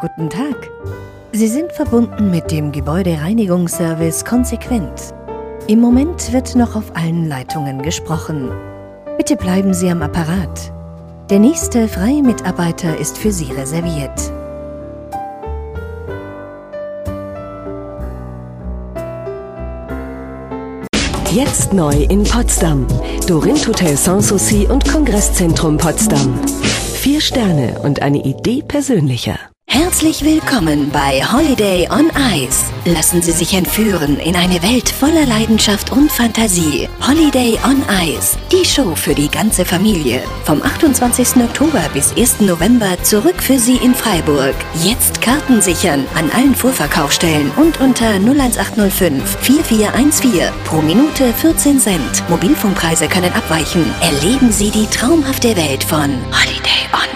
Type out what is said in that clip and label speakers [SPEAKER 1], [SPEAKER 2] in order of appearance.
[SPEAKER 1] Guten Tag. Sie sind verbunden mit dem Gebäudereinigungsservice Konsequent. Im Moment wird noch auf allen Leitungen gesprochen. Bitte bleiben Sie am Apparat. Der nächste freie Mitarbeiter ist für Sie reserviert.
[SPEAKER 2] Jetzt neu in Potsdam. Dorint Hotel Sanssouci und Kongresszentrum Potsdam. 4 Sterne und eine Idee persönlicher.
[SPEAKER 1] Herzlich willkommen bei Holiday on Ice. Lassen Sie sich entführen in eine Welt voller Leidenschaft und Fantasie. Holiday on Ice, die Show für die ganze Familie. Vom 28. Oktober bis 1. November zurück für Sie in Freiburg. Jetzt Karten sichern an allen Vorverkaufsstellen und unter 01805 4414. Pro Minute 14 Cent. Mobilfunkpreise können abweichen. Erleben Sie die traumhafte Welt von Holiday on